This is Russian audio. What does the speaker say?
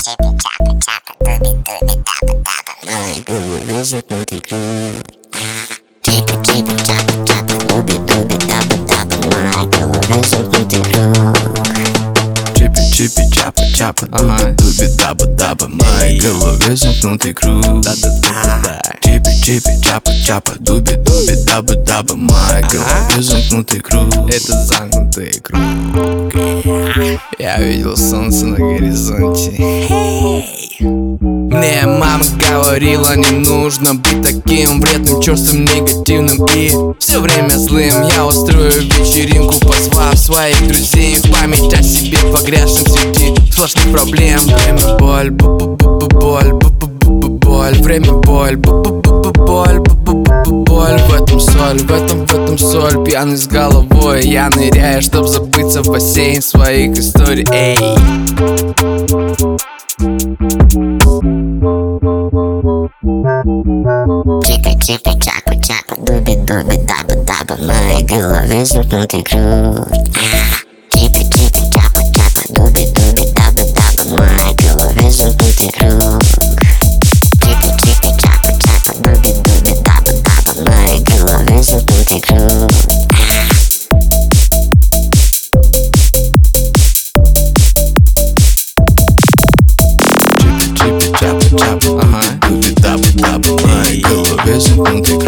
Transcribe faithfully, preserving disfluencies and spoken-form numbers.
моей голове замкнутый круг. Чипа, чипа, чапа, чапа, дуби, дуби, даба, даба, в моей голове замкнутый круг. Чипи, чипи, чапа, чапа, дуби, дуби, даба, даба, в моей голове замкнутый круг. Чипи, чипи, чапа, чапа, дуби, дуби, даба, даба, в моей голове замкнутый круг. Это замкнутый круг. Я видел солнце на горизонте. Мне мама говорила, не нужно быть таким вредным, черствым, негативным и все время злым. Я устрою вечеринку, позвав своих друзей, в память о себе погрязшим среди сплошных проблем. Время боль, бу-бу-бу-боль, бу-бу-бу-боль, время боль, бу-бу-бу-боль, бу-бу-бу-боль. В этом соль, в этом, в этом соль. Пьяный с головой я ныряю, чтоб забыться в бассейн своих историй. Эй. Чипа, чипа, чапа, чапа, дуби, дуби, даба, даба, в моей голове замкнутый круг. Чипа, чипа, чапа, чапа, дуби, дуби, даба, даба, в моей голове замкнутый круг. Чипа, чипа, чапа, чапа, дуби, дуби, даба, даба, в моей голове замкнутый круг. Чипи, чипи, чапа, чапа, дуби, даба, даба, в моей голове замкнутый круг.